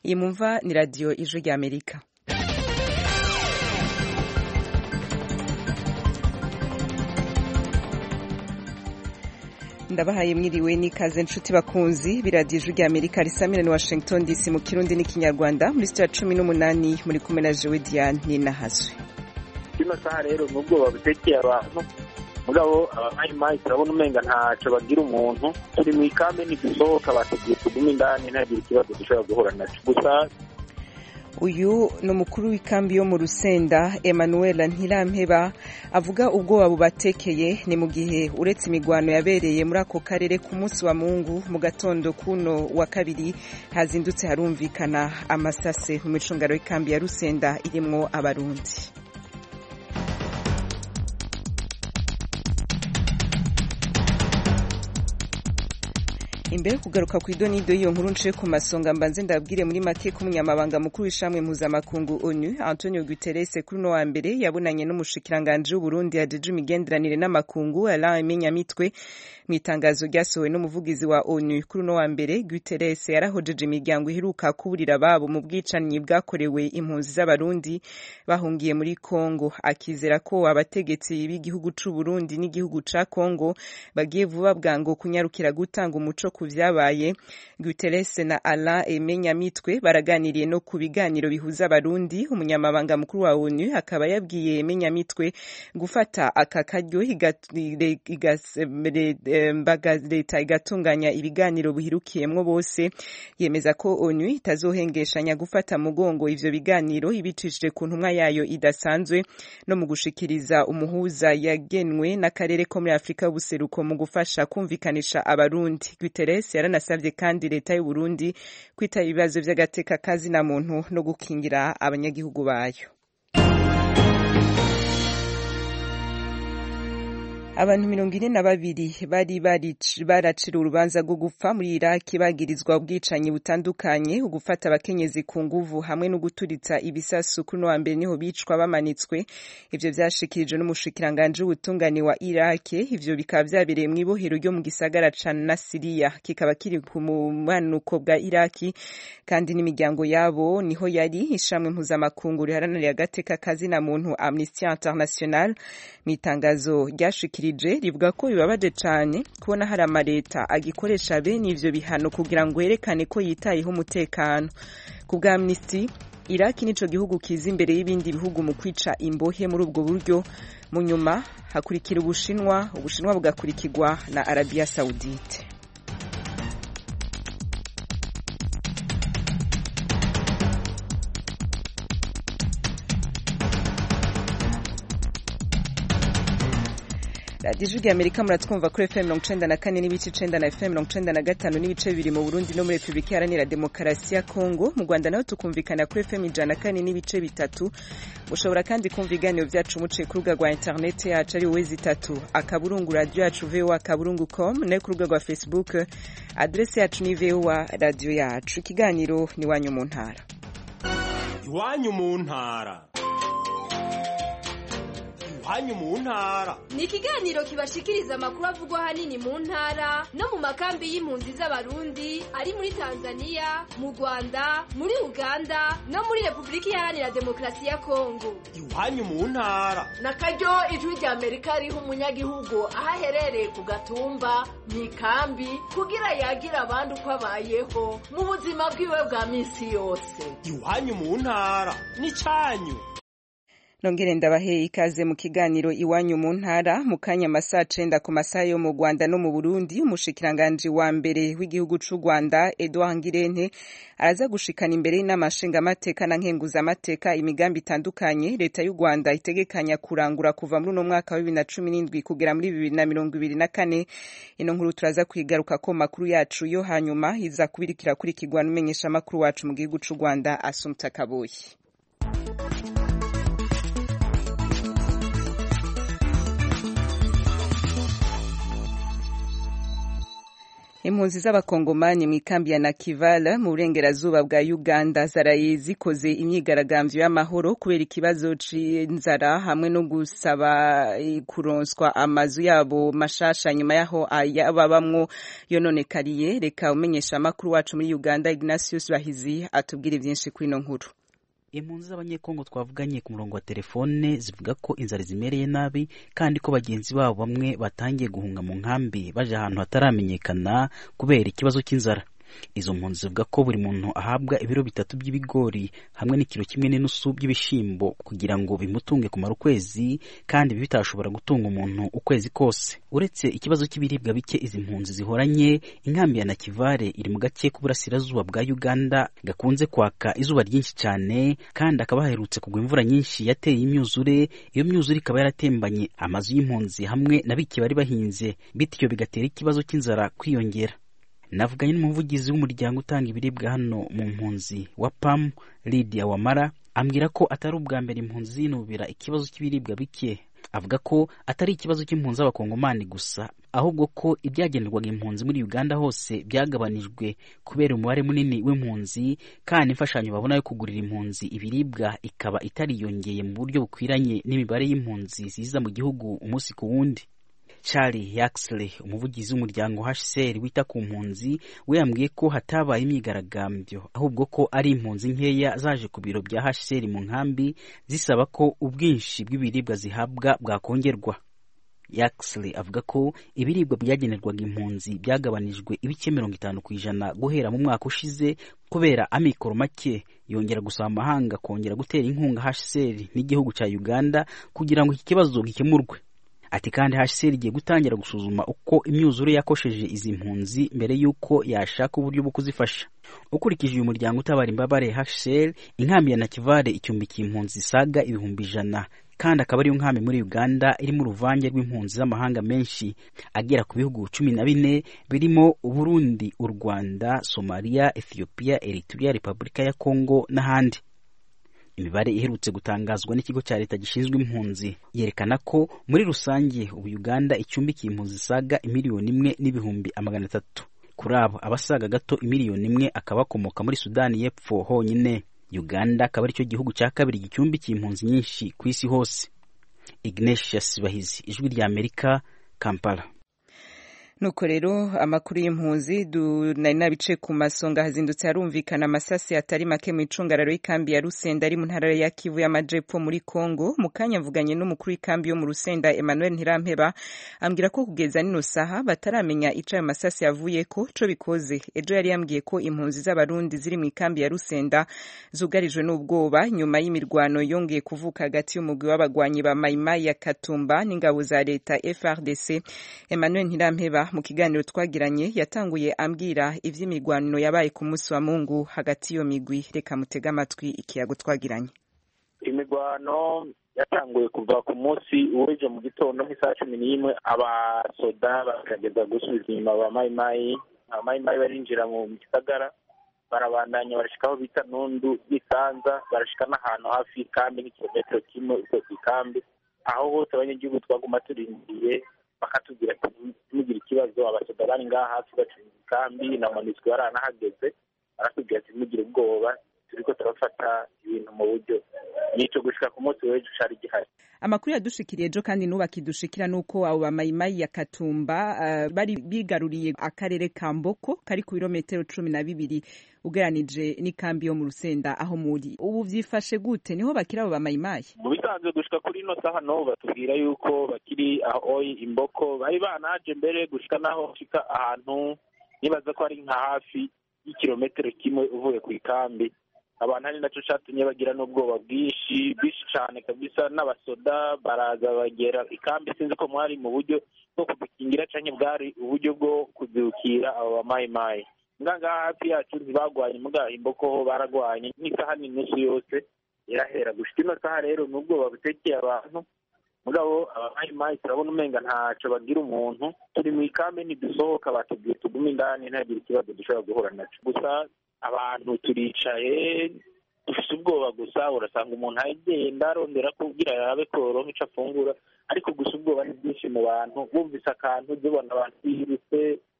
iyi mumva ni radiyo ijwi ry'Amerika. ndabahaye mwiriwe n'ikaze nshuti bakunzi biradiyo ijwi ry'Amerika risamira ni Washington DC mu kirundi n'ikinyarwanda muri studio 18 muri kumwe na Jewe Diane Ninahazwe. Kino saha rero nubwo babutekeye abantu mugabo abamayi turabona umenga ntaco bagira umuntu turi mu ikambi ntidusohoka batugiye kuguma indani ntagira ikibazo dushobora guhura naco gusa. Uyu ni umukuru w'ikambi yo mu Rusenda Emmanuel Ntirampeba avuga ubwoba bubatekeye ni mu gihe uretse imigwano yabereye muri ako karere ku munsi wa Mungu mu gatondo kuno wa kabiri hazindutse harumvikana amasase mu micungaro y'ikambi ya Rusenda irimwo abarundi. Imbere kugaruka ku idonido y'iyo nkuru nce ku masonga mbanze ndabwire muri make ko umunyamabanga mukuru w'ishamwe mpuzamakungu ONU Antonio Guterres kuri no wa mbere yabonanye n'umushikiranganje w'u Burundi yajeje imigenderanire n'amakungu Alain Menyamitwe mu itangazo ryasohowe n'umuvugizi wa ONU kuri no wa mbere. Guterres yarahojeje imiryango iheruka kuburira ababo mu bwicanyi bwakorewe impunzi z'abarundi bahungiye muri Kongo, akizera ko abategetsi b'igihugu c'u Burundi n'igihugu ca Kongo bagiye vuba bwango kunyarukira gutanga umuco ku vyabaye. Guterres na Alain Menyamitwe baraganiriye no ku biganiro bihuza abarundi. Umunyamabanga mukuru wa ONU akaba yabwiye Menyamitwe gufata aka karyo leta igatunganya ibiganiro bihirukiyemwo bose. Yemeza ko ONU itazohengeshanya gufata mugongo ivyo biganiro ibicishije ku ntumwa yayo idasanzwe no mu gushikiriza umuhuza yagenwe n'akarere ko muri Afrika y'ubuseruko mu gufasha kumvikanisha abarundi. Guterres yaranasavye kandi leta y'u Burundi kwita ibibazo vy'agateka kazi na muntu no gukingira abanyagihugu bayo. Abantu 42 bari baracira urubanza rwo gupfa muri Iraki bagirizwa ubwicanyi butandukanye, ugufata abakenyezi ku nguvu hamwe no guturitsa ibisasu kuno wa mbere niho bicwa bamanitswe. Ivyo vyashikirije n'umushikiranganje w'ubutungane wa Iraki. Ivyo bikaba vyabereye mu ibohero ryo mu gisagara ca Nasiriya, kikaba kiri ku mumanuko bwa Iraki, kandi n'imiryango yabo niho yari. Ishamwe mpuzamakungu riharanira agateka kazi na muntu Amnesty International mu itangazo ryashikirije rivuga ko bibabaje cyane kubona hari amareta agikoresha bene ivyo bihano kugira ngo yerekane ko yitayeho umutekano. Ku bwa Amnesty, Iraki nico gihugu kiza imbere y'ibindi bihugu mu kwica imbohe muri ubwo buryo. Mu nyuma hakurikira Ubushinwa bugakurikirwa na Arabia Saudite. Ijwi ry'Amerika muratwumva kuri FM 94 n'ibice 9 na FM 95 n'ibice bibiri mu Burundi no muri Republika Iharanira Demokarasi ya Kongo. Mu Rwanda naho tukumvikana kuri FM 104 n'ibice bitatu. Mushobora kandi kumva ibiganiro vyacu muciye ku rubuga rwa internet yacu ari wezi3 akaburungu radio yacu voa.com no ku rubuga rwa Facebook adresse yacu ni voa radio yacu. Ikiganiro ni Iwanyu mu ntara. Iwanyu mu ntara. Iwanyu mu ntara ni ikiganiro kibashikiriza amakuru avugwa hanini mu ntara no mu makambi y'impunzi z'abarundi ari muri Tanzania, mu Rwanda, muri Uganda no muri Republika Iharanira Demokarasi ya Kongo. Iwanyu mu ntara na karyo ijwi ry'Amerika riha umunyagihugu aho aherereye ku gatumba mu ikambi kugira yagira abandi uko abayeho mu buzima bwiwe bwa minsi yose. Iwanyu mu ntara ni cyanyu. Nongere ndabahe ikaze mu kiganiro Iwanyu mu ntara. Mu kanya masaa 9 ku masaha yo mu Rwanda no mu Burundi, umushikiranganje wa mbere w'igihugu c'u Rwanda Edouard Ngirente araza gushikana imbere y'inamashinga amateka na nkenguza amateka imigambi itandukanye leta y'u Rwanda itegekanya kurangura kuva muri no mwaka wa 2017 kugera muri 2024. Ino nkuru turaza kwigaruka ko makuru yacu yo hanyuma iza kubirikira kuri kigwa n'umenyesha makuru wacu mu gihugu c'u Rwanda Assumpta Kaboyi. Impunzi z'abakongomani mu ikambi ya Nakivala mu burengerazuba bwa Uganda zaraye zikoze imyigaragambyo y'amahoro kubera ikibazo c'inzara hamwe no gusaba kuronswa amazu yabo mashasha nyuma yaho ayababamwo yononekariye. Reka umenyesha amakuru wacu muri Uganda Ignatius Bahizi atubwire byinshi kuri ino nkuru. Impunzi z'abanyekongo twavuganye ku murongo wa telefone zivuga ko inzara zimereye nabi kandi ko bagenzi babo bamwe batangiye guhunga mu nkambi baje ahantu hataramenyekana kubera ikibazo cy'inzara. Izo mpunzi zivuga ko buri muntu ahabwa ibiro 3 by'ibigori hamwe n'ikiro 1.5 by'ibishimbo kugira ngo bimutunge kumara ukwezi, kandi bitashobora gutunga umuntu ukwezi kose. Uretse ikibazo cy'ibiribwa bike izi mpunzi zihoranye, inkambi ya Nakivale iri mu gace k'uburasirazuba bwa Uganda gakunze kwaka izuba ryinshi cyane, kandi akaba haherutse kugwa imvura nyinshi yateye imyuzure. Iyo myuzure ikaba yaratembanye amazu y'impunzi hamwe na bike bari bahinze, bityo bigatera ikibazo cy'inzara kwiyongera. Navuganye n'umuvugizi w'umuryango utanga ibiribwa hano mu mpunzi wa PAM, Lydia Wamara, ambwira ko atari ubwa mbere impunzi zinubira ikibazo cy'ibiribwa bike. Avuga ko atari ikibazo cy'impunzi z'abakongomani gusa, ahubwo ko ibyagenerwaga impunzi muri Uganda hose byagabanijwe kubera umubare munini w'impunzi, kandi imfashanyo babona yo kugurira impunzi ibiribwa ikaba itariyongeye mu buryo bukwiranye n'imibare y'impunzi ziza mu gihugu umunsi ku wundi. Charlie Yaxley, umuvugizi w'umuryango HCR wita ku mpunzi, we yambwiye ko hatabaye imyigaragambyo, ahubwo ko ari impunzi nkeya zaje ku biro bya HCR mu nkambi zisaba ko ubwinshi bw'ibiribwa zihabwa bwakongerwa. Yaxley avuga ko ibiribwa byagenerwaga impunzi byagabanijwe ibice 50% guhera mu mwaka ushize kubera amikoro make, yongera gusaba amahanga kongera gutera inkunga HCR n'igihugu cya Uganda kugira ngo iki kibazo gikemurwe. Ati kandi HCR igiye gutangira gusuzuma uko imyuzure yakosheje izi mpunzi mbere yuko yashaka uburyo bwo kuzifasha. Ukurikije uyu muryango utabara imbabare HCR, inkambi ya Nakivale icyumbikiye impunzi saga 100,000, kandi akaba ari nkambi muri Uganda iri mu ruvange rw'impunzi z'amahanga menshi agera ku bihugu 14 birimo Burundi, u Rwanda, Somalia, Ethiopia, Eritrea, Repubulika ya Kongo n'ahandi. Imibare iherutse gutangazwa n'ikigo cya leta gishinzwe impunzi yerekana ko muri rusange ubu Uganda icyumbikiye impunzi saga 1,300,000. Kuri abo abasaga gato 1,000,000 akaba akomoka muri Sudani y'Epfo honyine. Uganda akaba ari cyo gihugu cya kabiri gicumbikiye impunzi nyinshi ku isi hose. Ignatius Bahizi, Ijwi rya Amerika, Kampala. Nuko rero amakuru y'impunzi nari nabice ku masonga hazindutse harumvikana amasasi atari make mu icungararo y'ikambi ya Rusenda ari mu ntara ya Kivu y'Amajepfo muri Kongo. Mukanya mvuganye n'umukuru w'ikambi yo mu Rusenda Emmanuel Ntirampeba, ambwira ko kugeza nino saha bataramenya ico ayo masasi yavuye ko co bikoze. Ejo yari yambwiye ko impunzi z'abarundi ziri mu ikambi ya Rusenda zugarijwe n'ubwoba nyuma y'imirwano yongeye kuvuka hagati y'umugwi w'abagwanyi ba Maimai ya Katumba n'ingabo za leta FARDC. Emmanuel Ntirampeba mu kiganiro twagiranye yatanguye ambwira ivy'imigwano yabaye ku munsi wa Mungu hagati yo migwi. Reka mutega amatwi ikiyago twagiranye. Imigwano yatanguye kuva ku munsi uweje mu gitondo nk'isaha 11 abasoda bakageza gusubiza inyuma ba Maimai barinjira mu gisagara, barabandanya barashikaho bita Nundu Gisanza, barashika n'ahantu hafi kandi n'ikilometero kimwe uko ikambi. Aho hose abanyagihugu twaguma turindiye bakatubwira ati mugira ikibazo, abasoda bari ngaha hafi bacunga ikambi na MONUSCO yaranahageze, baratubwira ati mugira ubwoba, turiko turafata ibintu mu buryo. Nico gushika ku munsi w'ejo cari gihari. Amakuru yadushikiriye ejo kandi nubakidushikira nuko abo ba Maimai ya Katumba bari bigaruriye akarere ka Mboko kari ku birometero 12 ugeranije n'ikambi yo mu Rusenda aho muri. Ubu vyifashe gute? Niho bakira abo ba Maimai? Mu bisanzwe gushika kuri ino saha no batubwira yuko bakiri aho Imboko, bari banaje mbere gushika naho shika ahantu nibaza ko ari nka hafi y'ikilometero kimwe uvuye ku ikambi. Abantu ari naco catumye bagira n'ubwoba bwinshi cyane kabisa. N'abasoda baraza bagera ikambi, sinzi ko mwari mu buryo bwo kudukingira canke bwari uburyo bwo kuzukira abo Maimai. Nganga hafi yacu ntibagwanye muga Imboko baragwanye nk'isaha n'inusu yose irahera. Gushika ino saha rero n'ubwoba butekeye abantu, mugabo Maimai turabona umenga ntaco bagira umuntu. Turi mu ikambi ntidusohoka, batubwiye tugume indani ntagire ikibazo dushobora guhura naco. Gusa abantu turicaye dufite ubwoba gusa, urasanga umuntu agenda arondera kugira yabe koronka ico afungura, ariko gusa ubwoba ni bwinshi mu bantu. Bumvise akantu zibona abantu birutse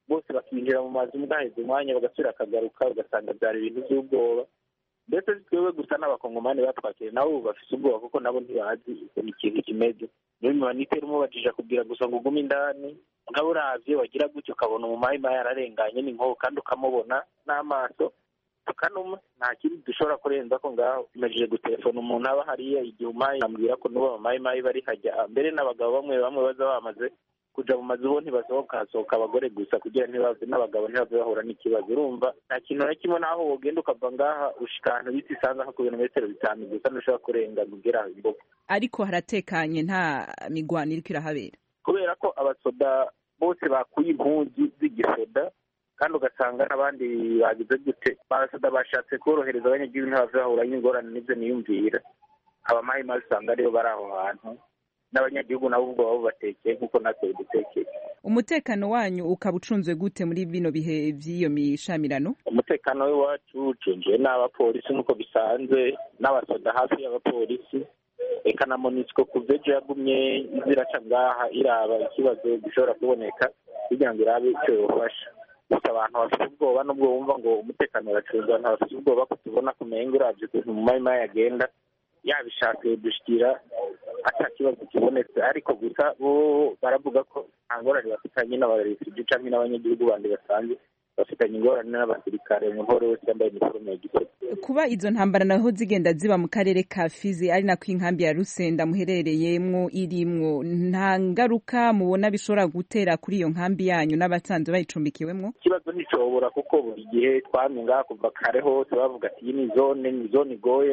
bose bakinjira mu mazu mugaheza umwanya bagasubira akagaruka ugasanga byari ibintu by'ubwoba ndetse twebwe gusa n'abakongomani batwakiriye nabo bafise ubwoba kuko nabo ntibazi ukuntu ikintu kimeze niyo bimanitera umubajije kubwira gusa ngo ugume indani mugabo uravye wagira gutyo ukabona umumayimayi yararenganye n'inkoho kandi ukamubona n'amaso tukanuma nta kindi dushobora kurenza ko ngaho imajije gutelefona umuntu aba hariya igihe umayi ambwira ko n'uwo bamayimayi bari hajya mbere n'abagabo bamwe baza bamaze kuja mu mazu bo ntibasohoka hasohoka abagore gusa kugira ntibave n'abagabo ntibave bahura n'ikibazo urumva nta kintu na kimwe naho wogenda ukava ngaha ushika ahantu bita isanza nko ku birometero 5 gusa ntushobora kurenga kugera imboga ariko haratekanye nta migwano iriko irahabera kubera ko abasoda bose bakuye impunzi z'igisoda kandi ugasanga n'abandi bagize gute abasoda bashatse korohereza abanyagihugu ntibave bahura n'ingorane n'ivyo niyumvira abamayimayi usanga aribo bari aho hantu n'abanyagihugu nabo ubwo babo batekeye nk'uko natwe dutekeye. Umutekano wanyu ukaba ucunzwe gute muri bino bihe by'iyo mishamirano? Umutekano w'iwacu ucunzwe n'abapolisi nk'uko bisanzwe n'abasoda hafi y'abapolisi eka na MONUSCO kuva ejo yagumye iziraca ngaha iraba ikibazo gishobora kuboneka kugira ngo irabe icyo yofasha. Gusa abantu bafite ubwoba n'ubwo bumva ngo umutekano uracunzwe abantu bafite ubwoba ko tubona kumenga uravye ukuntu mu mayimayi agenda yabishatse dushikira ata kibazo kibonetse ariko gusa bo baravuga ko nta ngorane bafitanye n'abarefugee canke n'abanyagihugu bandi basanzwe bafitanye ingorane n'abasirikare mu ntore wese yambaye iniforme ya gisirikare. Kuba izo ntambara naho zigenda ziba mu karere ka Fizi ari nako inkambi ya Rusenda muherereyemwo irimwo nta ngaruka mubona bishobora gutera kuri iyo nkambi yanyu n'abasanzwe bayicumbikiwemwo? Ikibazo nticobora kuko buri gihe twamye ngaha kuva kare hose bavuga ati iyi ni zone igoye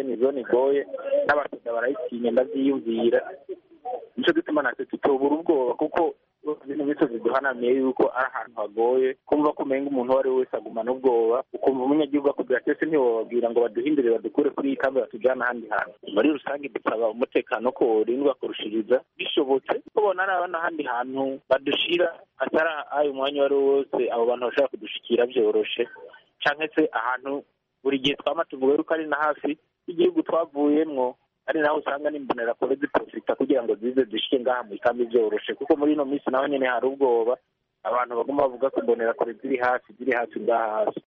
n'abasoda barayitinya ndavyiyumvira nico gituma natwe tutobura ubwoba kuko ibintu bisozi duhanamiye yuko ari ahantu hagoye kumva kumenga umuntu uwo ari we wese agumana ubwoba ukumva umunyagihugu akubwira ati ese ntiwobabwira ngo baduhindure badukure kuri iyi kambi batujana ahandi hantu. Muri rusange dusaba umutekano ko worindwa kurushiriza bishobotse kubona ari abana ahandi hantu badushira atari ayo umwanya uwo ari wo wose abo bantu bashobora kudushikira vyoroshe canke se ahantu buri gihe twama tuvuga ko ari na hafi igihugu twavuyemwo ari naho usanga n'imbonera kure ziprofita kugira ngo zize zishike ngaha mu ikambi vyoroshe kuko muri ino minsi naho nyene hari ubwoba abantu baguma bavuga ko imbonera kure ziri hafi ngaha hafi.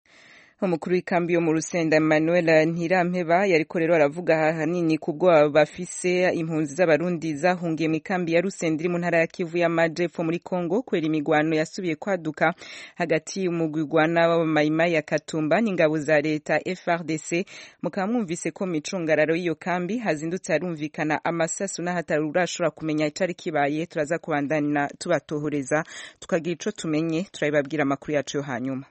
Umukuru w'ikambi yo mu Rusenda Emmanuel Ntirampeba yariko rero aravuga hanini kubwo bafise impunzi z'abarundi zahungiye mu ikambi ya Rusenda iri mu ntara ya Kivu y'Amajepfo muri Kongo kwera imigwano yasubiye kwaduka hagati y'umugwigwana w'abamayimayi ya Katumba n'ingabo za leta FRDC. Mukaba mwumvise ko micungararo y'iyo kambi hazindutse harumvikana amasasu n'ahatari urashobora kumenya itari kibaye. Turaza kubandana tubatohoreza tukagira ico tumenye turabibabwira amakuru yacu yo hanyuma.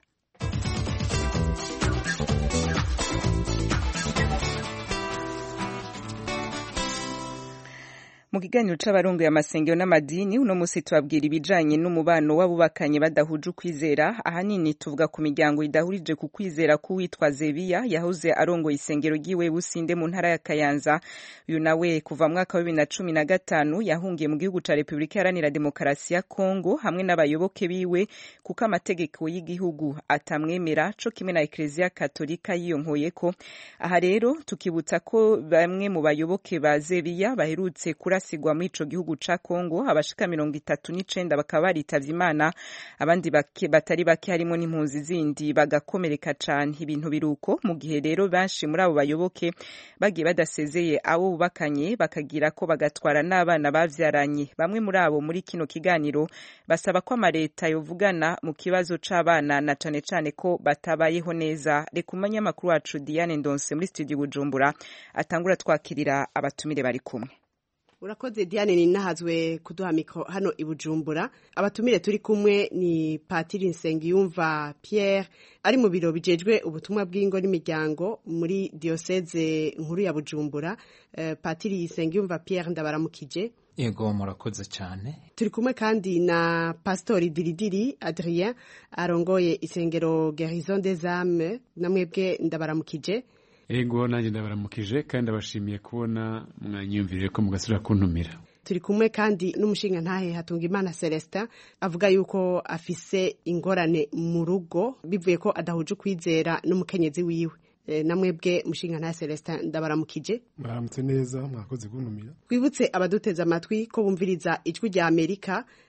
Mu kiganiro c'abarongoye amasengero n'amadini uno musi tubabwira ibijanye n'umubano w'abubakanye badahuje ukwizera. Ahanini tuvuga ku miryango idahurije ku kwizera k'uwitwa Zebiya yahoze arongoye isengero ry'iwe Businde mu ntara ya Kayanza. Uyu nawe kuva mwaka wa 2015 yahungiye mu gihugu ca Republika Iharanira Demokarasi ya Kongo hamwe n'abayoboke biwe kuko amategeko y'igihugu atamwemera co kimwe na Eklezia Katolika yiyonkoyeko. Aha rero tukibutsa ko bamwe mu bayoboke ba Zebiya baherutse sigwa muri ico gihugu ca Kongo abashika 39 bakaba baritavye Imana abandi batari bake harimo n'impunzi zindi bagakomereka cane. Ibintu biruko mu gihe rero benshi muri abo bayoboke bagiye badasezeye abo bubakanye bakagira ko bagatwara n'abana bavyaranye. Bamwe muri abo muri kino kiganiro basaba ko amareta yovugana mu kibazo c'abana na cane cane ko batabayeho neza. Reka umunyamakuru wacu Diane Ndonse muri studio Bujumbura atangura twakirira abatumire bari kumwe. Urakoze Diane ninahazwe kuduha mikro hano i Bujumbura. Abatumire turi kumwe ni Patiri Nsengiyumva Pierre ari mu biro bijejwe ubutumwa bw'ingo n'imiryango muri diocese nkuru ya Bujumbura. Patiri Nsengiyumva Pierre ndabaramukije. Yego murakoze cyane. Turi kumwe kandi na Pastori Diridiri Adrien arongoye isengero Guérison des Âmes. Namwebwe ndabaramukije. Ego nanjye ndabaramukije kandi abashimiye kubona mwanyumvirije ko mugasura kuntumira. Turi kumwe kandi n'umushinga ntahe Hatungimana Celestin avuga yuko afise ingorane mu rugo bivuye ko adahuje ukwizera n'umukenyezi wiwe. Namwebwe mushinga ntahe Celestin ndabaramukije. Baramutse neza mwakoze kuntumira. Twibutse abaduteza amatwi ko bumviriza ijwi rya Amerika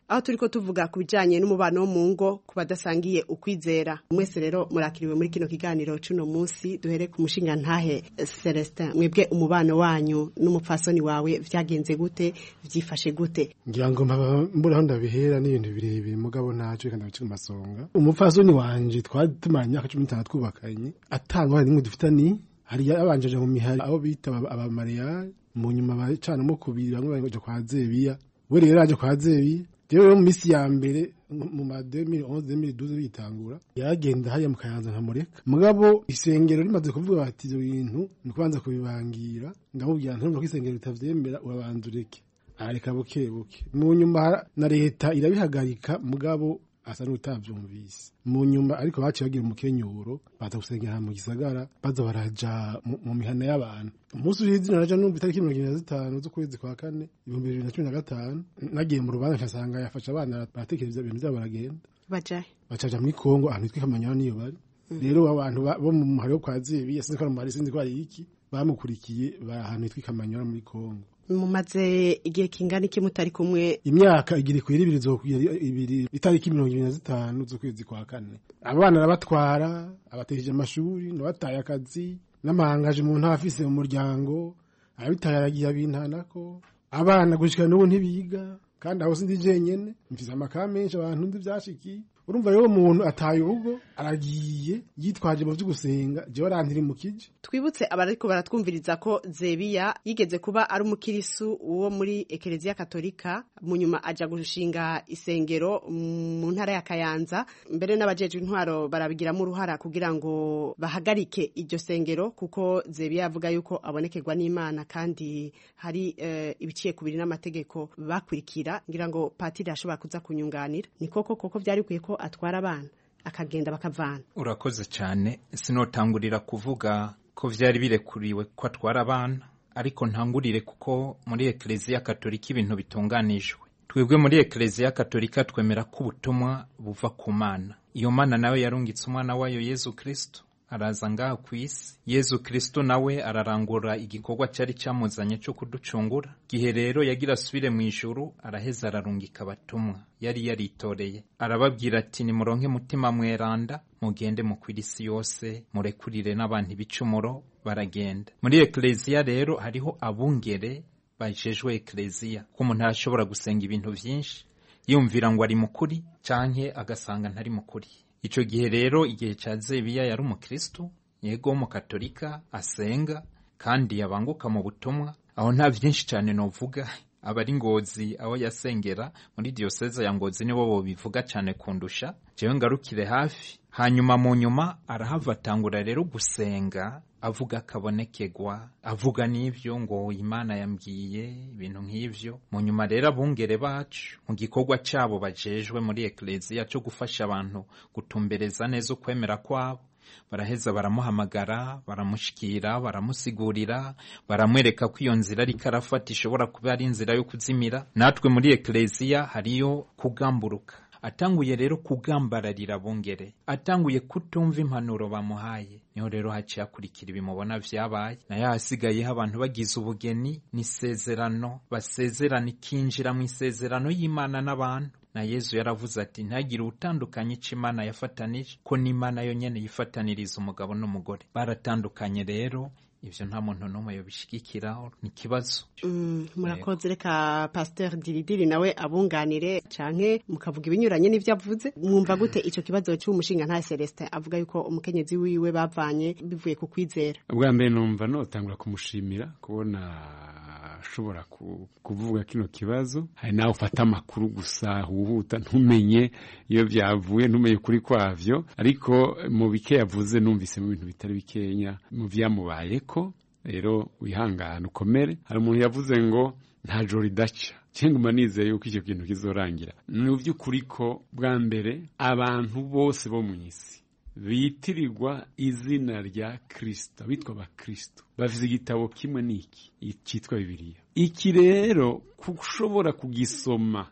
aho turiko tuvuga ku bijanye n'umubano wo mu ngo ku badasangiye ukwizera. Mwese rero murakiriwe muri kino kiganiro cuno munsi. Duhere ku mushinga ntahe Celestin, mwebwe umubano wanyu n'umupfasoni wawe vyagenze gute, vyifashe gute? Ngira ngo mbura ndabihera n'ibintu birebire mugabo naco kandi bacika masonga. Umupfasoni wanje twatumanye imyaka 15 twubakanye, atangwa nimwe dufitani, hari abanjeje mu mihari aho bita abamariya, mu nyuma bacanamo kubiri bamwe baje kwa Zebiya. We rero aje kwa Zebiya, rero mu misi ya mbere mu 2011-2012 bitangura yagenda hariya mu Kayanza nkamureka. Mugabo isengero rimaze kuvuga bati izo bintu ni kubanza kubibangira, ndamubwira ntumva ko isengero ritavyemera urabanza ureke. Areka buke buke. Mu nyuma na leta irabihagarika mugabo asa n'utavyumvise. Mu nyuma ariko baciye bagira umukenyuro baza gusengera mu gisagara baza baraja mu mihana y'abantu. Umunsi urizi naraja numva itariki 25 z'ukwezi kwa 4 2015 nagiye mu rubanza nkasanga yafasha abana baratekereza ibintu byabo baragenda bacaja muri Kongo ahantu twika Manyara niyo bari. Rero abantu bo mu muhari wo kwa Zebiya sinzi ko ari mu muhari sinzi ko ari iki bamukurikiye ahantu twika Manyara muri Kongo. Mumaze igihe kingana iki mutari kumwe? Imyaka igiri kwira ibiri zokugira ibiri itariki 25 z'ukwezi kwa 4. Abana rabatwara abatejeje amashuri n'abataye akazi n'amangaje mu ntafise mu muryango abitaye aragiye abintanako abana gushika n'ubu ntibiga kandi aho sindi jenyene mfize amakame menshi abantu ndi byashiki. Urumva rero umuntu ataye urugo aragiye yitwaje mu byo gusenga je warantiri mu kije. Twibutse abariko baratwumviriza ko Zebiya yigeze kuba ari umukirisu uwo muri Eklezia Katolika, mu nyuma aja gushinga isengero mu ntara ya Kayanza. Mbere n'abajejwe intwaro barabigiramo uruhara kugira ngo bahagarike iryo sengero kuko Zebiya yavuga yuko abonekerwa n'Imana kandi hari ibiciye kubiri n'amategeko bakurikira. Ngira ngo patiri ashobora kuza kunyunganira. Ni koko byari kuye ko atwara abana akagenda bakavana. Urakoze cyane. Sinotangurira kuvuga ko vyari birekuriwe ko atwara abana, ariko ntangurire kuko muri Eklezia Katolika ibintu bitunganijwe. Twebwe muri Eklezia Katolika twemera ko ubutumwa buva ku Mana. Iyo Mana nawe yarungitse umwana wayo Yesu Kristo araza ngaha ku isi. Yesu Kristo nawe ararangura igikorwa cyari cyamuzanye cyo kuducungura. Gihe rero yagira asubire mu ijuru araheza ararungika abatumwa yari yaritoreye, arababwira ati nimuronke mutima mweranda mugende mu kwirisi yose murekurire n'abantu ibicumuro. Baragenda. Muri Eklezia rero hariho abungere bajejwe Eklezia ko umuntu arashobora gusenga ibintu byinshi yumvira ngo ari mukuri canke agasanga ntari mukuri. Ico gihe rero igihe ca Zebiya yari umukristo yego mu Katolika asenga kandi yabanguka mu butumwa. Aho nta byinshi cyane novuga, abari Ngozi aho yasengera muri diocese ya Ngozi nibo bo bivuga cyane kundusha, jewe ngarukire hafi. Hanyuma mu nyuma arahava atangura rero gusenga avuga kabonekegwa, avuga n'ivyo ngo Imana yambwiye ibintu nk'ivyo. Mu nyuma rero abungere bacu mu gikorwa cyabo bajejwe muri Eklezia cyo gufasha abantu gutumbereza neza ukwemera kwabo, baraheza baramuhamagara, baramushikira, baramusigurira, baramwereka ko iyo nzira ariko arafata ishobora kuba ari inzira yo kuzimira. Natwe muri Eklezia hariyo kugamburuka. Atanguye rero kugambararira abungere, atanguye kutumva impanuro bamuhaye, niho rero haciye akurikira ibimubona vyabaye. Na yasigayeho abantu bagize ubugeni n'isezerano, basezerana ikinjira mu isezerano y'Imana n'abantu. Na Yesu yaravuze ati ntagire utandukanye c'Imana yafatanije ko n'Imana yo nyene yifataniriza umugabo n'umugore. Baratandukanye rero, ivyo nta muntu n'umwe yobishigikira, ni kibazo. Murakoze. Reka Pasteur Diridiri nawe abunganire canke mukavuga ibinyuranye n'ivyo avuze. Mwumva gute ico kibazo cy'umushinga nta Celestin avuga yuko umukenyezi wiwe bavanye bivuye ku kwizera? Ubwa mbere numva notangura kumushimira kubona ashobora kuvuga kino kibazo. Hari nawe ufata amakuru gusa huhuta ntumenye iyo byavuye, ntumenye kuri kwavyo, ariko mu bike yavuze numvise mu bintu bitari bikenya mu vyamubayeko. Rero wihangana ukomere. Hari umuntu yavuze ngo nta joro ridaca, cyangwa nizeye yuko icyo kintu kizorangira. Ni by'ukuri ko bwa mbere abantu bose bo mu isi bitirirwa izina rya Kristo, bitwa abakristo, bafite igitabo kimwe n'iki cyitwa Bibiliya. Iki rero kushobora kugisoma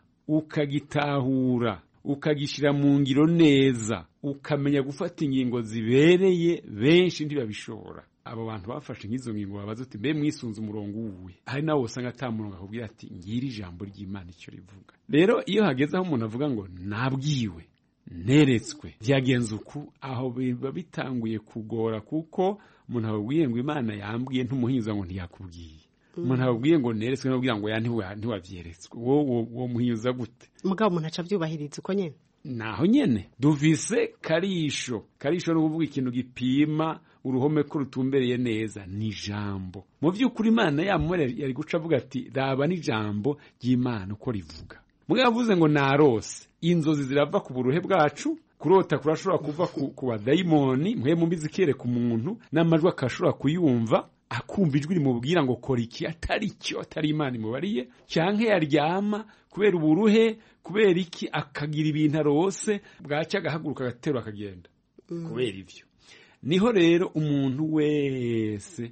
ukagitahura ukagishira mu ngiro neza ukamenya gufata ingingo zibereye, benshi ntibabishobora. abo bantu bafashe nk'izo ngingo babaza uti mbe mwisunze umurongo uwuwe, hari nawe usanga ata murongo akubwira ati ngira ijambo ry'Imana icyo rivuga. Rero iyo hageze aho umuntu avuga ngo nabwiwe neretswe byagenze uku, aho biba bitanguye kugora, kuko umuntu ababwiye ngo Imana yambwiye ntumuhinyuza ngo ntiyakubwiye. Umuntu ababwiye ngo neretswe n'ubwira ngo ntiwavyeretswe, wo muhinyuza gute? Mugabo umuntu aca vyubahiriza uko nyene. Naho nyene duvise karisho no kuvuga ikintu gipima uruhome ko rutumbereye neza ni jambo. Mu vy'ukuri Imana yamure yari guca avuga ati raba ni jambo ry'Imana uko rivuga. Mugabo avuze ngo narose, inzozi zirava ku buruhe bwacu, kurota kurashobora kuva ku badayimoni, mwe mumbizi kereka umuntu n'amajwi akashobora kuyumva, akumva ijwi rimubwira ngo kora iki atari cyo, atari Imana imubariye, cyanke yaryama kubera uburuhe, kubera iki akagira ibintu arose, bwacya agahaguruka agatero akagenda. Kubera ivyo niho rero umuntu wese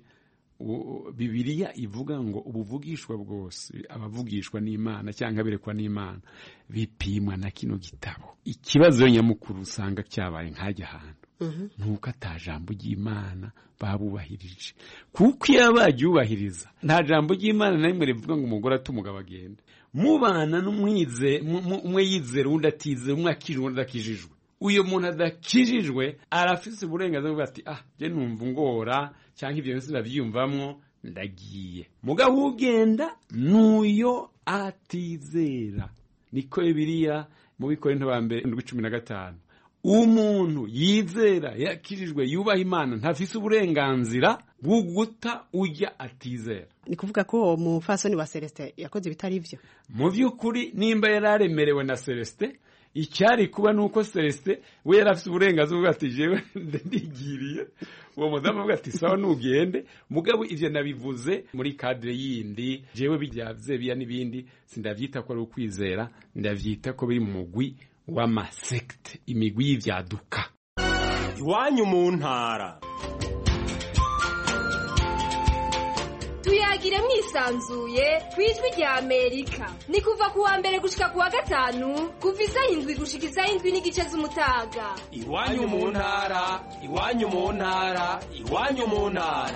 Bibiliya ivuga ngo ubuvugishwa bwose abavugishwa n'Imana cyangwa birekwa n'Imana bipimwa na kino gitabo. Ikibazo nyamukuru usanga cyabaye nkajya ahantu nuko atajambo ry'Imana babubahirije, kuko iyo bagyubahiriza nta jambo ry'Imana na rimwe rivuga ngo umugore atumugabo agende mubana n'umwize umwe yizera undi atize, umwe akijwe undi akijijwe. Uyo muntu adakijijwe arafise uburenganzira bwo ati je numva ngora cyangwa ibyo byose ndavyumvamwo ndagiye. Mugabo ugenda nuyo atizera. Niko Bibiliya mu Bikorinto ba mbere 15 umuntu yizera yakijijwe yubaha Imana ntafise uburenganzira bwo guta ujya atizera. Ni kuvuga ko umufasoni wa Celestin yakoze bitari ivyo. Mu vy'ukuri nimba yararemerewe na Celestin, icyari kuba nuko Celestin we yarafise uburenganzira bwo ati jewe ndigiriye, uwo mudamu avuga ati sawa nugende. Mugabo ivyo nabivuze muri cadre yindi, jewe bijyavye biya nibindi sindavyita ko ari ukwizera, ndavyita ko biri mu mugwi w'amasekte, imigwi y'ivyaduka. Iwanyu mu ntara. Tuyagire mwisanzuye kwijwi rya Amerika. Ni kuva kuwa mbere gushika kuwa gatanu, kuva isaha 7 gushika isaha 7 n'igice z'umutaga. Iwanyu mu ntara, iwanyu mu ntara, iwanyu mu ntara.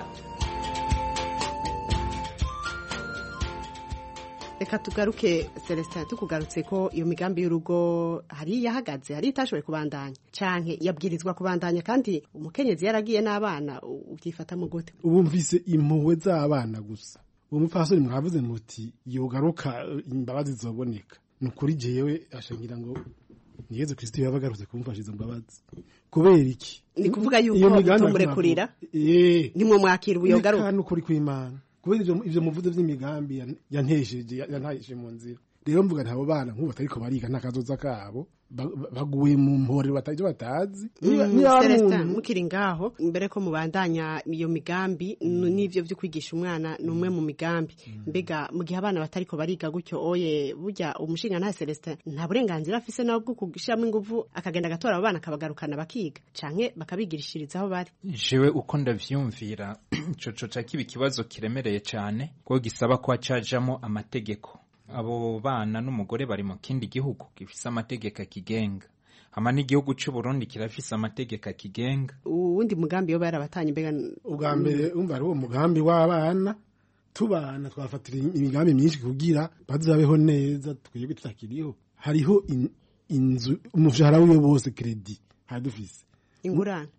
Reka tugaruke Celestin, tukugarutse ko iyo migambi y'urugo hari yahagaze, hari itashoboye kubandanya canke yabwirizwa kubandanya, kandi umukenyezi yaragiye n'abana, ubyifata mu gute? Ubumvise impuhwe z'abana gusa. Uwo mupfasoni mwavuze muti yogaruka imbabazi zoboneka. Nukuri jewe ashangira ngo ni Yesu Kristo yabagarutse kumfashiza imbabazi. Kubera iki? Ni kuvuga yuko tumure nimwe mwakira ubuyogaruka. Kandi ukuri kw'Imana. Kubera ivyo muvuze vy'imigambi yantahishe mu nzira. Rero mvuga ntabo bana nk'ubu batariko bariga ntakazoza kabo, baguye mu mpore bataje batazi. Celestin mukiri ngaho mbere ko mubandanya iyo migambi n'ivyo byo kwigisha umwana numwe mu migambi. Mbega mu gihe abana batariko bariga gutyo, oye burya umushinga nta Celestin nta burenganzira afise nawo bwo kugishiramo ingufu akagenda gatora abana kabagarukana bakiga canke bakabigirishiriza aho bari. Jewe uko ndavyumvira coco kibi kibazo kiremereye cyane ko gisaba ko acajamo amategeko. Abo bana n'umugore bari mu kindi gihugu gifise amategeko akigenga, hama n'igihugu cy'u Burundi kirafise amategeko akigenga. Uwundi mugambi yo barabatanye mbega ubwa mbere umva ari uwo mugambi w'abana tubana twafatira imigambi myinshi kugira bazabeho neza, twebwe tutakiriho. Hariho inzu umushahara w'iyo bose credit hadufise ingurane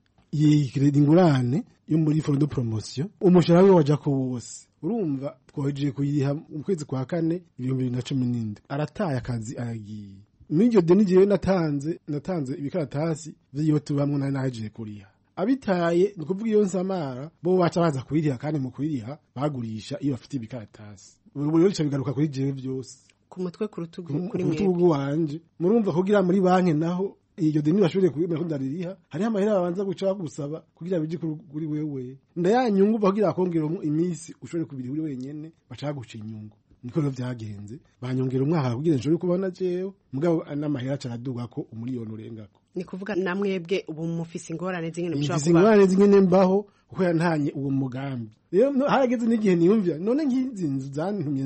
ingurane yo muri fond de promotion, umushahara we waja ko wose urumva twaje kuyiriha mu kwezi kwa 4 2017 arataye akazi aragiye. N'iryo deni jewe natanze ibikaratasi vyiyo tubamwe naje kuriha abitaye, ni kuvuga iyo nsamara bo baca baza kuyiriha, kandi mu kuyiriha bagurisha iyo bafite ibikaratasi. Ubu rero bigaruka kuri jewe byose ku mutwe ku rutugu kuri mwebwe wanje. Murumva kugira muri banki naho iyo deni bashobore kubimera ko ndaririha, hari amahera babanza guca gusaba kugira bije kuri wewe, ndayanyungu bagira akongera iminsi ushobore kubiri uri wenyene baca guca inyungu. Niko no byagenze, banyongera umwaka kugira nshobore kubona jewe, mugabo n'amahera caraduga ko umuliyoni urengako. Ni kuvuga namwebwe ubu mufise ingorane zingene mushaka kuba ingorane zingene mbaho uko yantanye uwo mugambi. Rero harageze n'igihe niyumvira none nk'izi nzu zantumye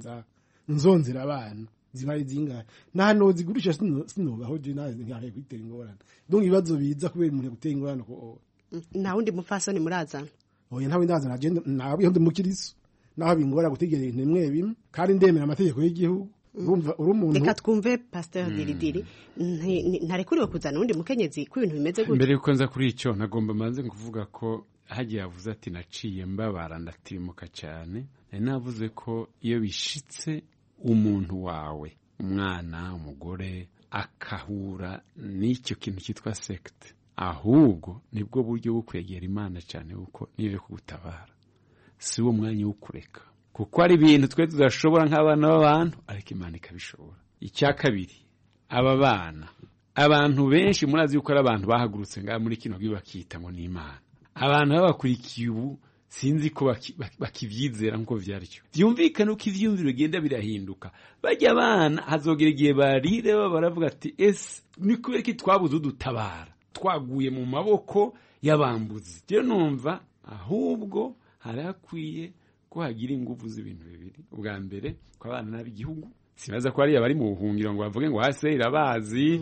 nzonzira abana zibaye zingahe nano zigurisha sinobaho je naze nkahe kwitera ingorane. Donc ibibazo biza kubera umuntu gutera ingorane ko na wundi mufasoni murazana oya ntawe ndazana agenda nabiho ndi mukiriso naho bingora gutegera ibintu bimwe bimwe kandi ndemera amategeko y'igihugu urumva uri umuntu reka twumve Pasteur Diridiri ntarekuriwe kuzana undi mukenyezi ko ibintu bimeze gutya mbere yuko nza kuri icyo nagomba manze kuvuga ko hagiye yavuze ati naciye mbabara ndatirimuka cyane navuze ko iyo bishitse umuntu wawe umwana umugore akahura n'icyo kintu cyitwa sekte ahubwo nibwo buryo bwo kwegera Imana cyane uko niyo kugutabara si wo mwanya wo kureka kuko ari ibintu twe tudashobora nk'abana b'abantu ariko Imana ikabishobora icya kabiri aba bana abantu benshi murazi yuko ari abantu bahagurutse ngaha muri kino gihe bakita ngo ni Imana abantu babakurikiye ubu sinzi ko bakivyizera nko vyaryo vyumvikana uko ivyumviro bigenda birahinduka bajya abana hazogera igihe barire baravuga ati ese ni kubera ki twabuze udutabara twaguye mu maboko y'abambuzi rero numva ahubwo harakwiye ko hagira ingufu z'ibintu bibiri ubwa mbere ko abana n'ab'igihugu sibaza ko ari abari mu buhungiro ngo bavuge ngo hase irabazi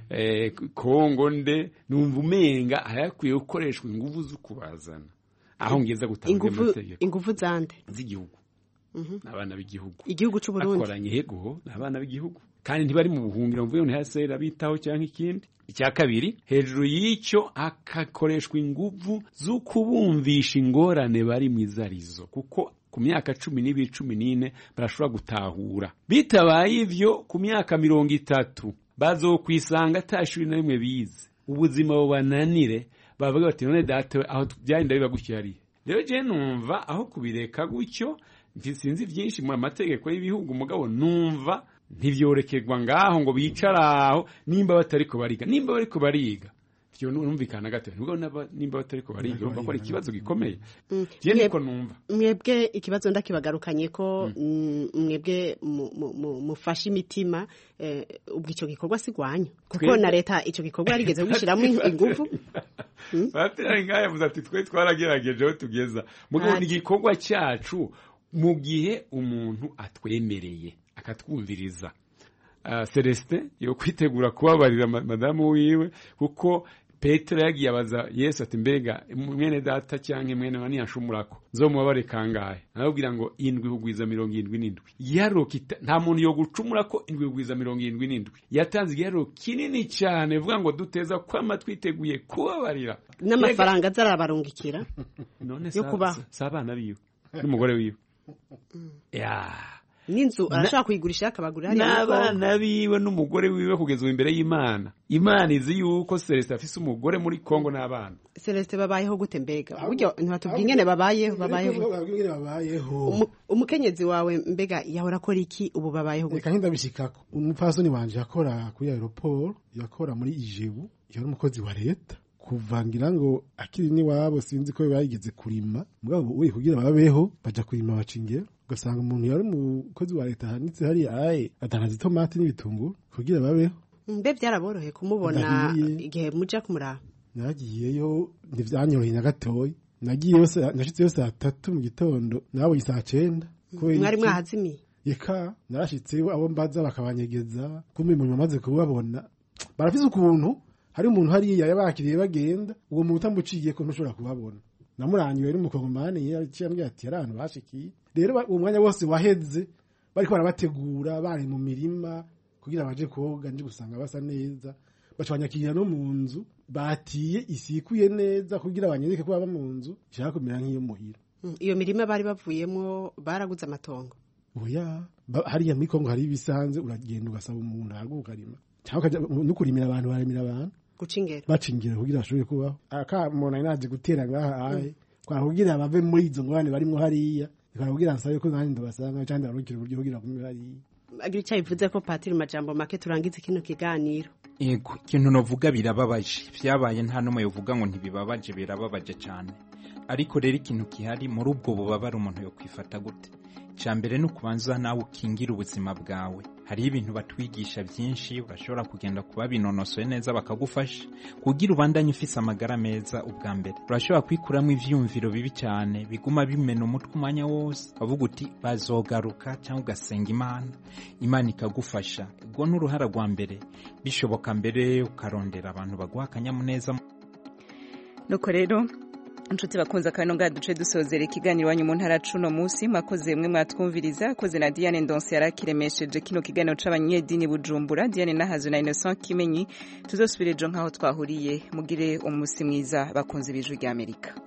Kongo nde numva umenga harakwiye gukoreshwa ingufu zo kubazana aho ngeza gutanga amategeko ingufu zande z'igihugu abana b'igihugu igihugu cy'u Burundi akoranye hego n'abana b'igihugu kandi ntibari mu buhungiro mvuye ngo hase irabitaho cyangwa ikindi icya kabiri hejuru y'icyo akakoreshwa ingufu zo kubumvisha ingorane bari mu izarizo kuko ku myaka 12 14 barashobora gutahura bitabaye ivyo ku myaka 30 bazokwisanga atashuri na rimwe bize ubuzima bubananire bavuga bati none date aho byagenda bibagucyariye rero je numva aho kubireka gutyo sinzi byinshi mu mategeko y'ibihugu mugabo numva ntivyorekerwa ngaho ngo bicaraho nimba batariko bariga byo numvikana gato nubwo nimba batariko bariga urumva ko ari ikibazo gikomeye je niko numva mwebwe ikibazo ndakibagarukanye ko mwebwe mufasha imitima ubwo icyo gikorwa sigwanyu kuko na leta icyo gikorwa yarigeze gushiramo ingufu batera ngaya vuza ati twe twaragerageje aho tugeza mugabo ni igikorwa cyacu mu gihe umuntu atwemereye akatwumviriza Celestin yo kwitegura kubabarira madamu wiwe kuko Petero yagiye abaza Yesu ati mbega mwene data cyangwa mwene wani yashumurako zo mubabare kangahe arabwira ngo 7:77 yarokita nta muntu yo gucumura ko 7:77 yatanze igihero kinini cyane vuga ngo duteza kwama twiteguye kubabarira n'amafaranga zarabarungikira none yo kuba sabana biyo n'umugore wiwe ya n'inzu arashaka kuyigurisha akabagura hari n'abana biwe n'umugore wiwe kugeza imbere y'Imana Imana izi yuko Celestin afise umugore muri Kongo n'abana Celestin babayeho gute mbega buryo ntibatubwingene babayeho umukenyezi wawe mbega yahora akora iki ubu babayeho gute kandi ndabishikako umupfasoni wanje yakora kuri aeroport yakora muri Ijebu yari umukozi wa leta kuvangira ngo akiri ni wabo sinzi ko bayigeze kurima mugabo we kugira babeho baja kurima bacingera ugasanga umuntu yari umukozi wa leta hanitse hari atangaza tomate n'ibitunguru kugira babeho mbe byaraborohe kumubona igihe muja kumuraba nagiyeyo ntivyanyoroheye na gatoyi nagiye yose nashitse yose 3 mu gitondo nawe saa 9 mwari mwahazimiye yeka narashitse abo mbaza bakabanyegeza kumbe umuntu amaze kubabona barafise ukuntu hari umuntu hariya yabakiriye bagenda uwo muntu utamuciye ko ntushobora kubabona namurangiwe ari umukongomani yaciye ati yarantu bashikiye rero umwanya wose waheze bariko barabategura bari mu mirima kugira baje koga nje gusanga basa neza bacwanyakira no mu nzu batiye isikuye neza kugira banyereke ko baba mu nzu ishaka kumera nk'iyo muhira iyo mirima bari bavuyemo baraguze amatongo oya hariya muri Kongo hari ibisanze uragenda ugasaba umuntu agukarima cyangwa nukurimira abantu baremira abantu bacingera kugira ashobore kubaho akamona inaje gutera ngaha kugira bave muri izo ngwane barimo hariya kugira nsabe ko nandi ndabasanga cyangwa arukira uburyo kugira kumwe hariya agira cyabivuze ko Patiri majambo make turangize kino kiganiro yego ikintu novuga birababaje vyabaye nta numwe yovuga ngo ntibibabaje birababaje cyane ariko rero ikintu kihari muri ubwo bubabara umuntu yo kwifata gute cyambere no kubanza nawe ukingira ubuzima bwawe hari ibintu batwigisha byinshi urashobora kugenda kuba binonosoye neza bakagufasha kugira ubandanye ufise amagara meza ubwa mbere urashobora kwikuramo ivyumviro bibi cyane biguma bimena umutwe umwanya wose bavuga uti bazogaruka cyangwa ugasenga Imana ikagufasha ubwo n'uruhara rwa mbere bishoboka mbere ukarondera abantu baguha akanyamuneza nuko rero inshuti bakunze akano nga duce dusozera ikiganiro wanyu mu ntara cuno munsi mwakoze mwe mwatwumviriza koze na Diane Ndonse yarakiremesheje kino kiganiro c'abanyedini Bujumbura Diane Nahazo na Innocent Kimenyi tuzosubire ejo nkaho twahuriye mugire umusi mwiza bakunze ibijwi ry'Amerika